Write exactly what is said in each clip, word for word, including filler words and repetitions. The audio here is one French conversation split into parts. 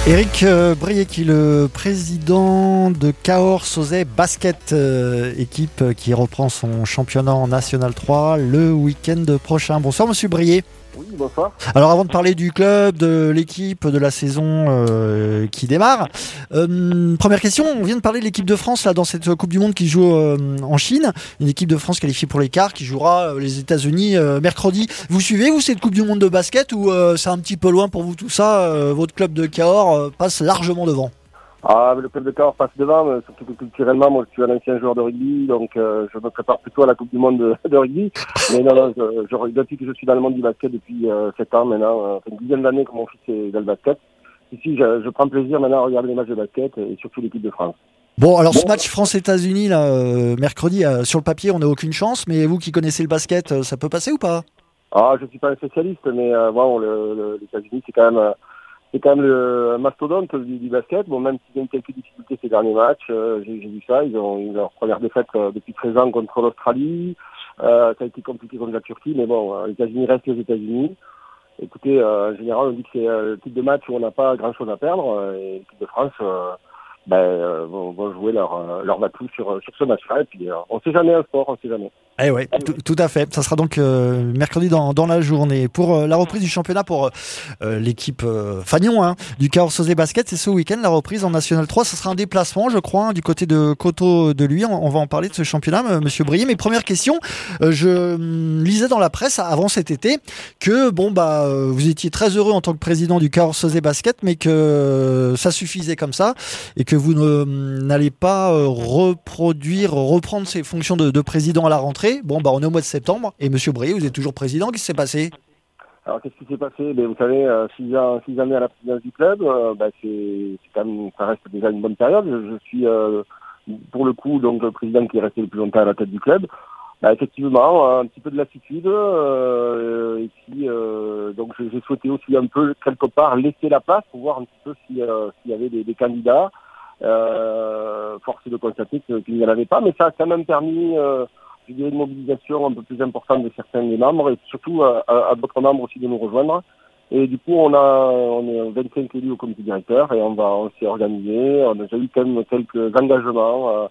Éric euh, Brié, qui est le président de Cahors Sauzet Basket, euh, équipe qui reprend son championnat en National trois le week-end prochain. Bonsoir Monsieur Brié. Oui, bonsoir. Alors avant de parler du club, de l'équipe, de la saison euh, qui démarre, euh, première question, on vient de parler de l'équipe de France là, dans cette Coupe du Monde qui joue euh, en Chine, une équipe de France qualifiée pour les quarts qui jouera euh, les États-Unis euh, mercredi. Vous suivez vous cette Coupe du Monde de basket ou euh, c'est un petit peu loin pour vous tout ça, euh, votre club de Cahors euh, passe largement devant? Ah, le club de Cahors passe devant, mais surtout que culturellement, moi je suis un ancien joueur de rugby, donc euh, je me prépare plutôt à la Coupe du Monde de, de rugby. Mais non, non, je, je, depuis que je suis dans le monde du basket depuis euh, sept ans maintenant, euh, une dizaine d'années que mon fils est dans le basket. Ici, je, je prends plaisir maintenant à regarder les matchs de basket et surtout l'équipe de France. Bon, alors bon. Ce match France-États-Unis, là, euh, mercredi, euh, sur le papier, on n'a aucune chance, mais vous qui connaissez le basket, euh, ça peut passer ou pas? Ah, je suis pas un spécialiste, mais euh, bon, le, le, les États-Unis, c'est quand même... Euh, C'est quand même le mastodonte du, du basket. Bon, même s'ils ont eu quelques difficultés ces derniers matchs, euh, j'ai, j'ai vu ça. Ils ont eu leur première défaite euh, depuis treize ans contre l'Australie. Euh, ça a été compliqué contre la Turquie, mais bon, euh, les États-Unis restent les États-Unis. Écoutez, euh, en général, on dit que c'est euh, le type de match où on n'a pas grand-chose à perdre. Euh, et l'équipe de France euh, ben, euh, vont, vont jouer leur, euh, leur atout sur, sur ce match-là. Et puis, euh, on ne sait jamais un sport, on ne sait jamais. Eh ouais, tout, tout à fait. Ça sera donc euh, mercredi dans, dans la journée. Pour euh, la reprise du championnat pour euh, l'équipe euh, Fagnon hein, du Cahors Sauzet Basket, c'est ce week-end la reprise en National trois. Ça sera un déplacement, je crois, hein, du côté de Coteau de Luy. On, on va en parler de ce championnat, euh, Monsieur Brié. Mais première question, euh, je euh, lisais dans la presse avant cet été que bon bah euh, vous étiez très heureux en tant que président du Cahors Sauzet Basket, mais que euh, ça suffisait comme ça et que vous ne, n'allez pas euh, reproduire, reprendre ces fonctions de, de président à la rentrée. Bon, bah, on est au mois de septembre et Monsieur Brié, vous êtes toujours président. Qu'est-ce qui s'est passé? Alors, qu'est-ce qui s'est passé? Ben, vous savez, euh, six, ans, six années à la présidence du club, euh, ben, c'est, c'est quand même, ça reste déjà une bonne période. Je, je suis, euh, pour le coup, donc le président qui est resté le plus longtemps à la tête du club. Ben, effectivement, un petit peu de lassitude. Euh, et puis, euh, donc, j'ai, j'ai souhaité aussi un peu, quelque part, laisser la place pour voir un petit peu si, euh, s'il y avait des, des candidats. Euh, force est de constater qu'il n'y en avait pas, mais ça a quand même permis... Euh, il y a une mobilisation un peu plus importante de certains des membres et surtout à, à, à d'autres membres aussi de nous rejoindre. Et du coup, on a on est vingt-cinq élus au comité directeur et on va on s'est organisé. On a déjà eu quand même quelques engagements euh,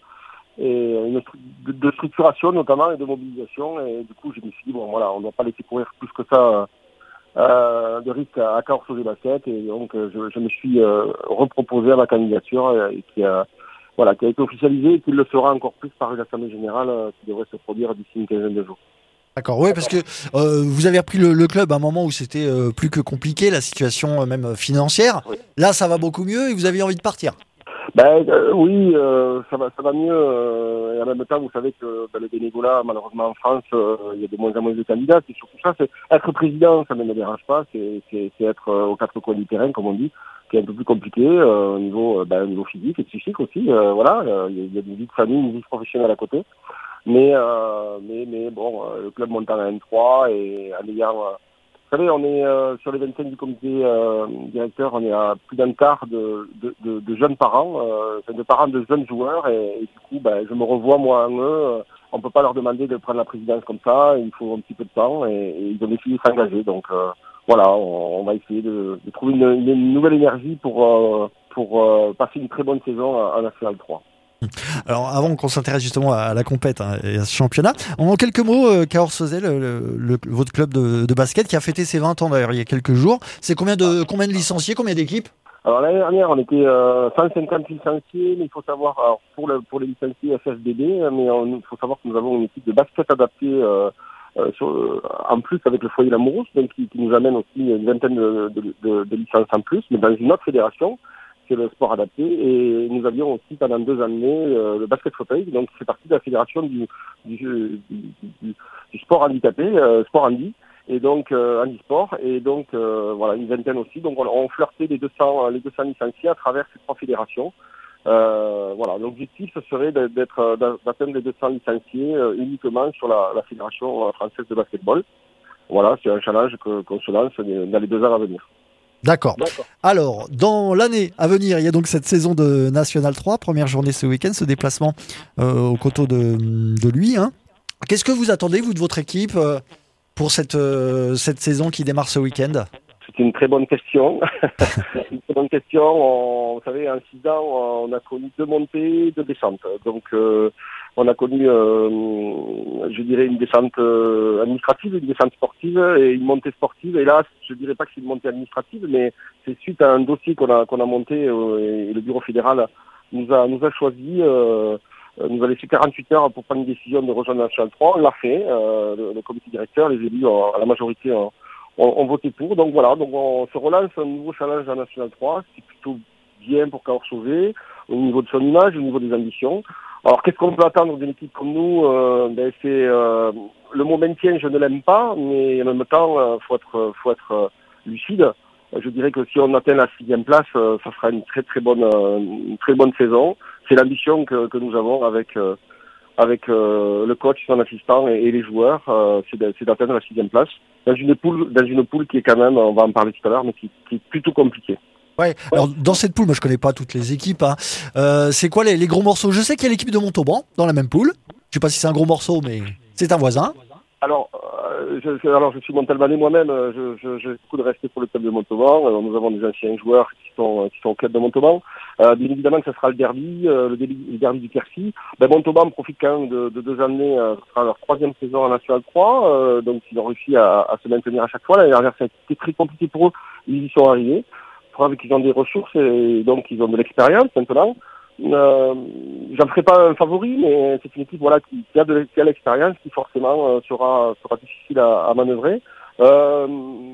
et une de, de structuration notamment et de mobilisation. Et du coup, je me suis dit bon voilà, on ne doit pas laisser courir plus que ça euh, de risque à, à Cahors Sauzet Basket. Et donc, je, je me suis euh, reproposé à ma candidature euh, et qui a Voilà, qui a été officialisé et qui le sera encore plus par une assemblée générale euh, qui devrait se produire d'ici une quinzaine de jours. D'accord, oui, parce que euh, vous avez repris le, le club à un moment où c'était euh, plus que compliqué, la situation euh, même financière. Oui. Là, ça va beaucoup mieux et vous avez envie de partir. Ben euh, oui, euh, ça va, ça va mieux. Euh, et en même temps, vous savez que ben, le bénévolat, malheureusement en France, euh, il y a de moins en moins de candidats. C'est surtout ça. C'est être président, ça ne me dérange pas. C'est, c'est, c'est être euh, aux quatre coins du terrain, comme on dit, qui est un peu plus compliqué euh, au niveau, euh, ben, au niveau physique et psychique aussi. Euh, voilà, euh, il y a une vie de famille, une vie professionnelle à côté. Mais, euh, mais, mais bon, euh, le club monte en N trois et en ayant euh, vous savez, on est euh, sur les vingt-cinq du comité euh, directeur, on est à plus d'un quart de, de, de, de jeunes parents, euh, de parents de jeunes joueurs, et, et du coup, ben, je me revois moi en eux. On peut pas leur demander de prendre la présidence comme ça, il faut un petit peu de temps, et, et ils ont décidé de s'engager. Donc euh, voilà, on, on va essayer de, de trouver une, une nouvelle énergie pour euh, pour euh, passer une très bonne saison à, à National trois. Alors avant qu'on s'intéresse justement à la compète hein, et à ce championnat, en quelques mots, euh, Cahors Sauzet, le, le, le, votre club de, de basket qui a fêté ses vingt ans d'ailleurs il y a quelques jours, c'est combien de, combien de licenciés, combien d'équipes? Alors l'année dernière on était euh, cent cinquante licenciés, mais il faut savoir, alors, pour, le, pour les licenciés F F B B, mais il faut savoir que nous avons une équipe de basket adaptée euh, euh, sur, euh, en plus avec le foyer Lamourousse, donc qui, qui nous amène aussi une vingtaine de, de, de, de licences en plus, mais dans une autre fédération. C'est le sport adapté, et nous avions aussi pendant deux années euh, le basket fauteuil, donc c'est partie de la fédération du, du, du, du, du sport handicapé, euh, sport handi, et donc euh, handisport, et donc euh, voilà une vingtaine aussi. Donc on, on flirtait les deux cents les deux cents licenciés à travers ces trois fédérations. Euh, voilà, l'objectif ce serait d'être d'atteindre les deux cents licenciés euh, uniquement sur la, la fédération française de basketball. Voilà, c'est un challenge que, qu'on se lance dans les deux ans à venir. D'accord. D'accord. Alors, dans l'année à venir, il y a donc cette saison de National trois, première journée ce week-end, ce déplacement euh, au Coteau de, de Luy. Hein. Qu'est-ce que vous attendez, vous, de votre équipe euh, pour cette, euh, cette saison qui démarre ce week-end? C'est une très bonne question. Une très bonne question. On, vous savez, en six ans, on a connu deux montées, deux descentes. Donc, euh, on a connu, euh, je dirais, une descente euh, administrative, une descente sportive et une montée sportive. Et là, je dirais pas que c'est une montée administrative, mais c'est suite à un dossier qu'on a qu'on a monté euh, et le bureau fédéral nous a nous a choisi. Euh, nous a laissé quarante-huit heures pour prendre une décision de rejoindre la National trois. On l'a fait. Euh, le, le comité directeur, les élus, à la majorité, ont, ont voté pour. Donc voilà, donc on se relance un nouveau challenge à National trois. C'est plutôt bien pour Cahors Sauvé, au niveau de son image, au niveau des ambitions. Alors qu'est-ce qu'on peut attendre d'une équipe comme nous? euh, ben, c'est euh, le mot maintien, je ne l'aime pas, mais en même temps, euh, faut être, faut être euh, lucide. Je dirais que si on atteint la sixième place, euh, ça sera une très très bonne, euh, une très bonne saison. C'est l'ambition que, que nous avons avec euh, avec euh, le coach, son assistant et, et les joueurs, euh, c'est, de, c'est d'atteindre la sixième place dans une poule, dans une poule qui est quand même, on va en parler tout à l'heure, mais qui, qui est plutôt compliquée. Ouais. Alors dans cette poule, moi je connais pas toutes les équipes. Hein. Euh, c'est quoi les, les gros morceaux? Je sais qu'il y a l'équipe de Montauban dans la même poule. Je sais pas si c'est un gros morceau, mais c'est un voisin. Alors, euh, je, alors je suis Montalbanais moi-même. Je, je, j'ai beaucoup de respect pour le club de Montauban. Alors, nous avons des anciens joueurs qui sont qui sont au club de Montauban. Euh, bien évidemment que ce sera le derby, euh, le, derby, le derby du Quercy. Ben, Montauban profite quand même de, de deux années. Euh, ce sera leur troisième saison en National trois. Euh, donc ils ont réussi à, à se maintenir à chaque fois. L'année dernière, ça a été très compliqué pour eux. Ils y sont arrivés. Preuve qu'ils ont des ressources et donc ils ont de l'expérience maintenant. Euh, j'en ferai pas un favori, mais c'est une équipe voilà qui, qui a de qui a l'expérience, qui forcément euh, sera sera difficile à, à manœuvrer. Euh,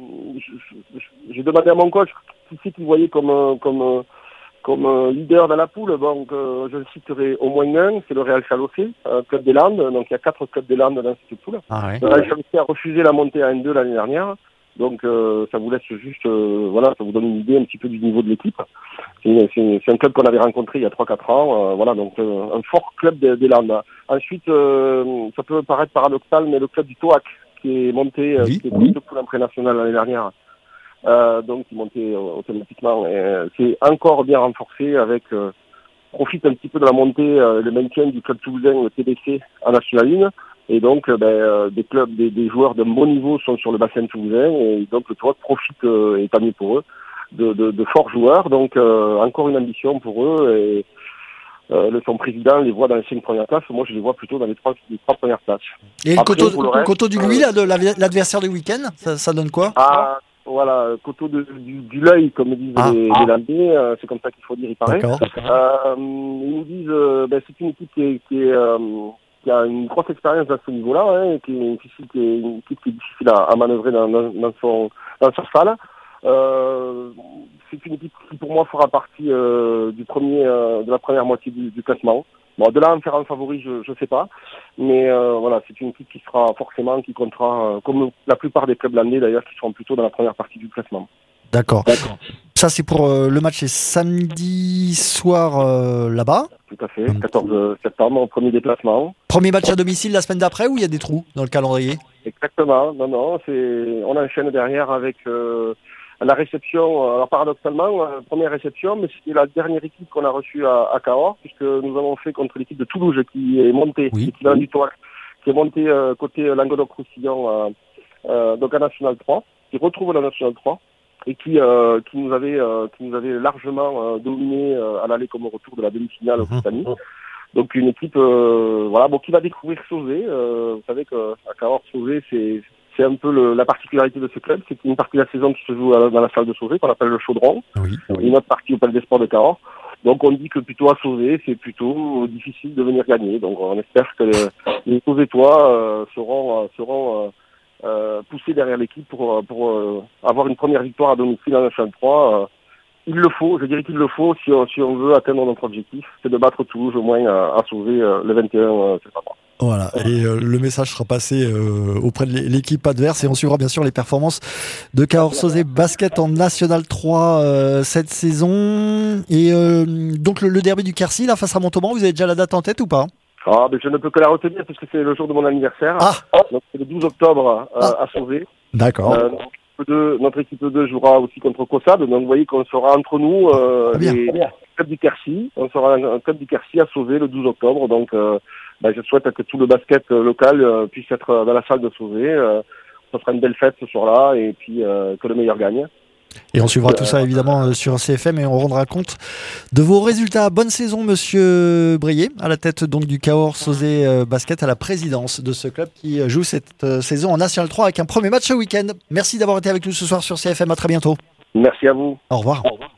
j'ai demandé à mon coach qui c'est qu'il voyait comme comme comme leader dans la poule. Donc euh, je le citerai au moins un, c'est le Real Chalossé, euh, club des Landes. Donc il y a quatre clubs des Landes dans cette poule. Ah ouais. Le Real Chalossé a refusé la montée à N deux l'année dernière. Donc euh, ça vous laisse juste, euh, voilà, ça vous donne une idée un petit peu du niveau de l'équipe. C'est, c'est, c'est un club qu'on avait rencontré il y a trois quatre ans, euh, voilà, donc euh, un fort club des, des Landes. Ensuite, euh, ça peut paraître paradoxal, mais le club du Toac, qui est monté, euh, Oui. qui est monté pour l'entrée-national l'année dernière, euh, donc qui est monté euh, automatiquement, et, euh, c'est encore bien renforcé avec, euh, profite un petit peu de la montée, euh, le maintien du club toulousain, le T B C, en National un. Et donc, ben, euh, des clubs, des, des joueurs de bon niveau sont sur le bassin toulousain, et donc le Toac profite, euh, et tant mieux pour eux, de, de, de forts joueurs. Donc, euh, encore une ambition pour eux, et euh, le, son président les voit dans les cinq premières places. Moi, je les vois plutôt dans les trois, les trois premières places. Et le Après, coteau, pour le reste, coteau du Louis, là, de l'adversaire du week-end, ça, ça donne quoi? Ah, voilà, coteau de, du, du l'œil, comme disent Ah, les, ah. les Landais, euh, c'est comme ça qu'il faut dire, il paraît. D'accord. Euh, ils nous disent, euh, ben, c'est une équipe qui est, qui est euh, qui a une grosse expérience à ce niveau-là, hein, qui est une équipe qui est, une équipe qui est difficile à, à manœuvrer dans, dans, dans son dans sa salle. Euh, c'est une équipe qui pour moi fera partie euh, du premier euh, de la première moitié du, du classement. Bon, de là à en faire un favori, je je sais pas, mais euh, voilà, c'est une équipe qui sera forcément, qui comptera, euh, comme la plupart des clubs landais d'ailleurs, qui seront plutôt dans la première partie du classement. D'accord. D'accord. Ça, c'est pour euh, le match, c'est samedi soir euh, là-bas. Tout à fait, quatorze septembre, premier déplacement. Premier match à domicile la semaine d'après, ou il y a des trous dans le calendrier? Exactement, non, non, c'est, on enchaîne derrière avec euh, la réception, alors paradoxalement, euh, première réception, mais c'était la dernière équipe qu'on a reçue à, à Cahors, puisque nous avons fait contre l'équipe de Toulouse qui est montée, Oui. l'équivalent du Toac, qui est montée euh, côté Languedoc-Roussillon, euh, euh, donc à National trois, qui retrouve la National trois, et qui euh, qui nous avait euh, qui nous avait largement euh, dominé euh, à l'aller comme au retour de la demi-finale Mmh. cette année. Donc une équipe euh, voilà bon qui va découvrir Sauzé. Euh, vous savez qu'à Cahors, Sauzé, c'est c'est un peu le, la particularité de ce club, c'est qu'une partie de la saison qui se joue à, dans la salle de Sauzé, qu'on appelle le Chaudron, Oui. et une autre partie au Palais des Sports de Cahors. Donc on dit que plutôt à Sauzé, c'est plutôt difficile de venir gagner. Donc on espère que les, les Sauzétois euh, seront euh, seront euh, euh, poussés derrière l'équipe pour pour euh, avoir une première victoire à domicile en National trois. Euh, il le faut, je dirais qu'il le faut si on, si on veut atteindre notre objectif, c'est de battre Toulouse au moins à, à Sauzé euh, le vingt et un euh, septembre. Voilà, et euh, le message sera passé euh, auprès de l'équipe adverse, et on suivra bien sûr les performances de Cahors Sauzé Basket en National trois euh, cette saison. Et euh, donc le, le derby du Quercy là face à Montauban, vous avez déjà la date en tête ou pas? Ah, mais je ne peux que la retenir parce que c'est le jour de mon anniversaire. Ah. Donc c'est le douze octobre euh, Ah. à Sauzé. D'accord. Euh, notre, équipe deux, notre équipe deux jouera aussi contre Caussade. Donc vous voyez qu'on sera entre nous, euh, Très bien. les clubs du Quercy. On sera un, un club du Quercy à Sauzé le douze octobre. Donc euh, ben, je souhaite que tout le basket euh, local euh, puisse être dans la salle de Sauzé. Euh, ça sera une belle fête ce soir-là, et puis euh, que le meilleur gagne. Et on suivra tout ça évidemment sur C F M et on rendra compte de vos résultats. Bonne saison monsieur Brier, à la tête donc du Cahors Sauzet Basket, à la présidence de ce club qui joue cette saison en National trois avec un premier match ce week-end. Merci d'avoir été avec nous ce soir sur C F M, à très bientôt. Merci à vous. Au revoir. Au revoir.